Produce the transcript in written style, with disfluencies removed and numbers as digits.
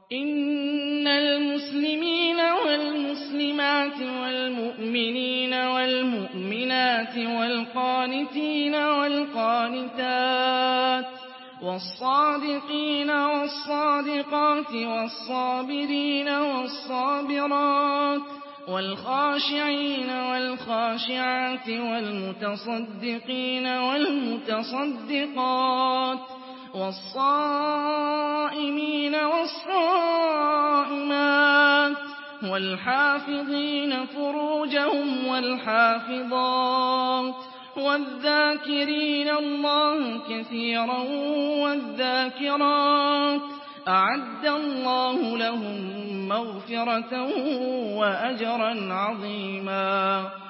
إِنَّ الْمُسْلِمِينَ وَالْمُسْلِمَاتِ وَالْمُؤْمِنِينَ وَالْمُؤْمِنَاتِ وَالْقَانِتِينَ وَالْقَانِتَاتِ وَالصَّادِقِينَ وَالصَّادِقَاتِ وَالصَّابِرِينَ وَالصَّابِرَاتِ وَالْخَاشِعِينَ وَالْخَاشِعَاتِ وَالْمُتَصَدِّقِينَ وَالْمُتَصَدِّقَاتِ وَالصَّائِمِينَ وَالصَّائِمَاتِ وَالْحَافِظِينَ فُرُوجَهُمْ وَالْحَافِظَاتِ وَالذَّاكِرِينَ اللَّهَ كَثِيرًا وَالذَّاكِرَاتِ أَعَدَّ اللَّهُ لَهُم مَّغْفِرَةً وَأَجْرًا عَظِيمًا